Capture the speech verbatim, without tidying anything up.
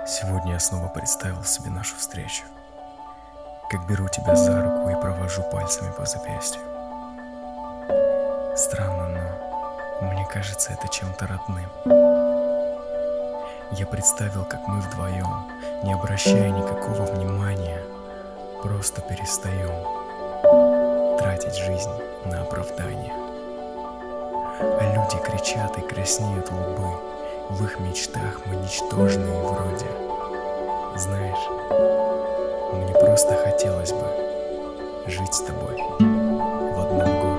Сегодня я снова представил себе нашу встречу. Как беру тебя за руку и провожу пальцами по запястью. Странно, но мне кажется это чем-то родным. Я представил, как мы вдвоем, не обращая никакого внимания, просто перестаем тратить жизнь на оправдание. А люди кричат и краснеют лбы. В их мечтах мы ничтожные вроде. Знаешь, мне просто хотелось бы жить с тобой в одном городе.